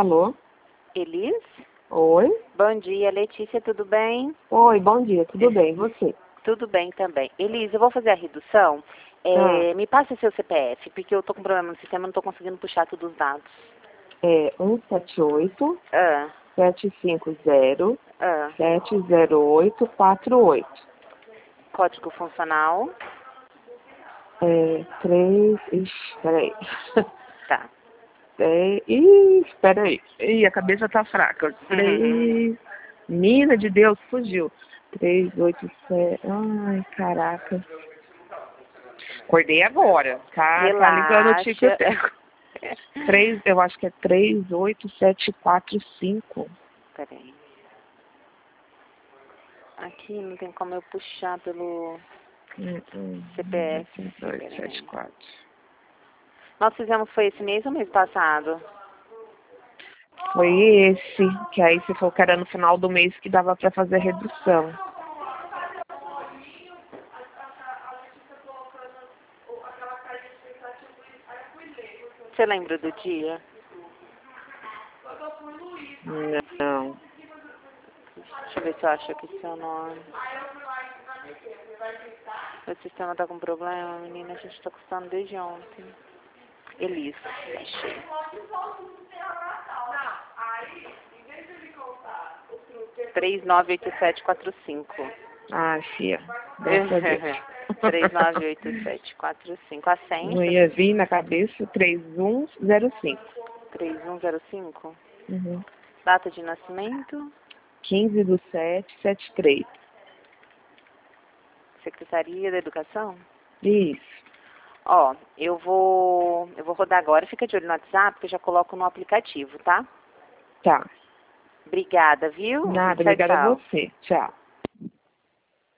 Alô? Elis? Oi? Bom dia, Letícia, tudo bem? Oi, bom dia, tudo bem, e você? Tudo bem também. Elis, eu vou fazer a redução. Me passa seu CPF, porque eu tô com problema no sistema, não tô conseguindo puxar todos os dados. É 178 Ah, 750 ah. 70848. Código funcional. É 3. Ixi, peraí. Tá. Peraí. Ih, a cabeça tá fraca. 3. Mina de Deus, fugiu. 387. Ai, caraca. Acordei agora. Tá ligando o tico e Relaxa. teco. Eu acho que é 38745. Peraí. Aqui não tem como eu puxar pelo CPF. 274. Nós fizemos, foi esse mês ou mês passado? Foi esse, que aí você falou que era no final do mês que dava pra fazer a redução. Você lembra do dia? Não. Deixa eu ver se eu acho aqui seu nome. O sistema tá com problema, menina, a gente tá custando desde ontem. Elis, achei. 398745. Ah, fia. Graças a Deus. 398745. A senha? Não ia vir na cabeça 3105. 3105. Uhum. Data de nascimento? 15/7/73. Secretaria da Educação? Isso. Ó, eu vou rodar agora. Fica de olho no WhatsApp, que eu já coloco no aplicativo, tá? Tá. Obrigada, viu? Nada, Tchau, obrigada a tchau. você. Tchau.